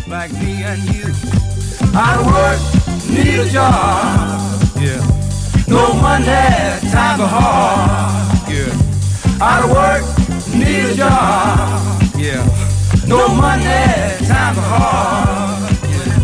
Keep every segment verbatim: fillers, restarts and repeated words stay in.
like me and you. Out of work, need a job. Yeah. No money, time for hard. Yeah. Out of work, need a job. Yeah. No money, time for hard. Yeah.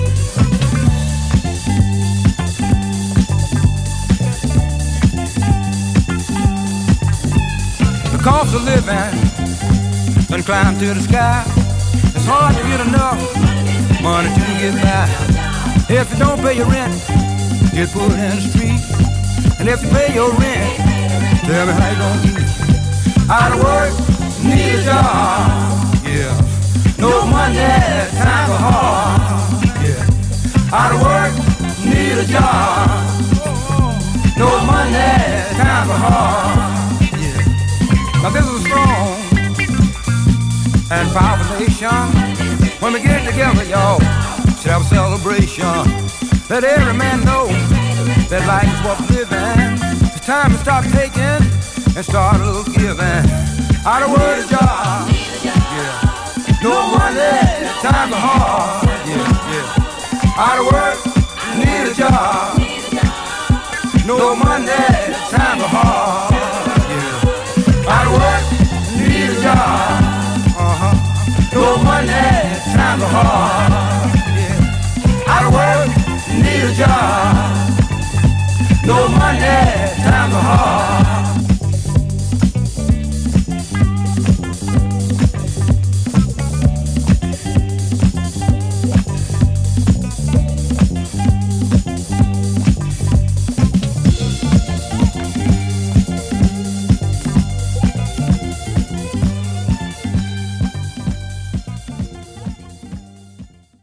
The cost of living done climb to the sky. It's hard to get enough money to get by. If you don't pay your rent, get put in the street. And if you pay your rent, tell me how you gonna eat. Out of work, need a job. Yeah. No money, time for hard. Yeah. Out of work, need a job. No money, time for hard. Yeah. Now this is a strong and powerful nation. When we get together, y'all, should have a celebration. Let every man know that life is worth living. It's time to stop taking and start a little giving. Out of work, job. Yeah. No money, time for hard. Yeah, yeah. Out of work, need a job. No money, time for hard. Yeah. Out of work, need a job. Uh-huh. No money, time for hard. Yeah. Out of work, need a job.